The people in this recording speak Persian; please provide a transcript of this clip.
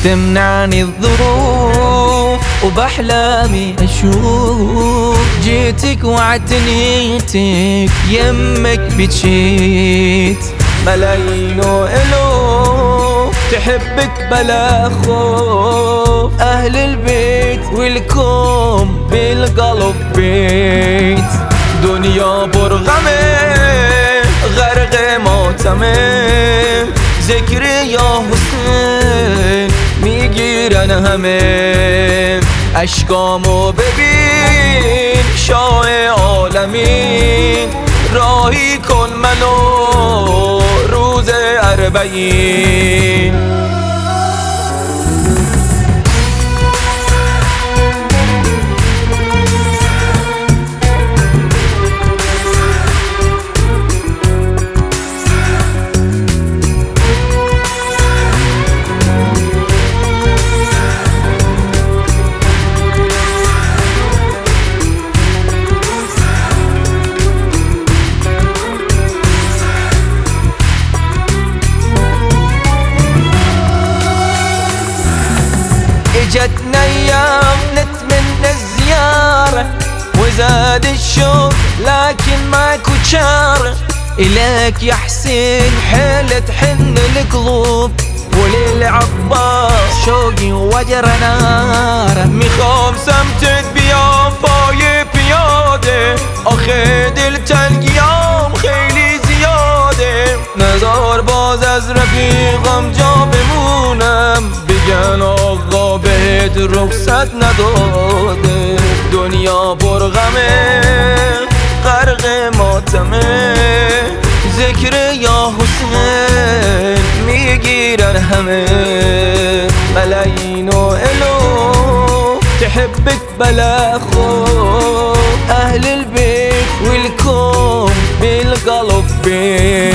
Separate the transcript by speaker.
Speaker 1: تمنعني الظروف وبأحلامي أشوف جيتك واعتنيتك يمك بجيت ملايين وألوف تحبك بلا خوف أهل البيت والكم بالقلب بيت دنيا برغمه غرق موتمه ذکری یا حسین میگیرن همه اشکامو ببین شاه عالمین راهی کن منو روز 40 جتنا ايام نتمنى الزيارة وزاد الشوق لكن ماكو شارة إليك يا حسين حيل تحن القلوب وللعباس شوقي وجر ناره میخوام سمتت بیام پای پیاده آخه دلتنگیام خیلی زیاده نزار باز از رفیقم جا بمونم بگن آقا بهت رخصت نداده دنیا برغمه غرق ماتمه ذکر یا حسین میگیرن همه ملايين وألوف تحبك بلا خوف أهل البيت والكون بالقلب بيت